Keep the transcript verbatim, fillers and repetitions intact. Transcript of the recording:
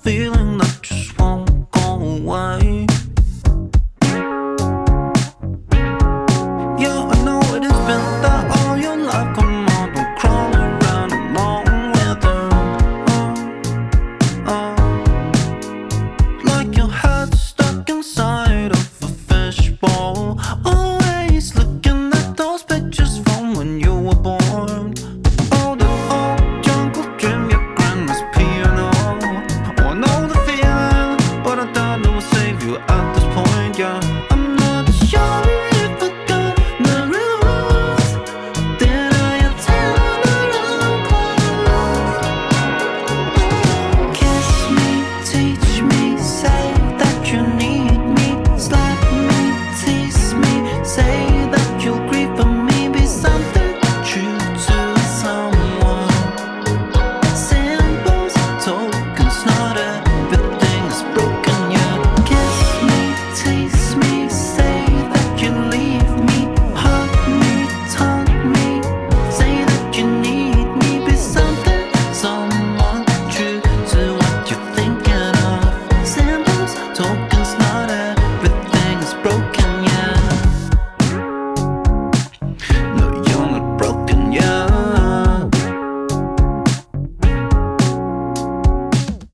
feeling that just won't go away. Yeah, I know it has been that all your life. Come on, don't crawl around along with her. Oh, oh. Like your head stuck inside of a fishbowl, always looking at those pictures from when you were born.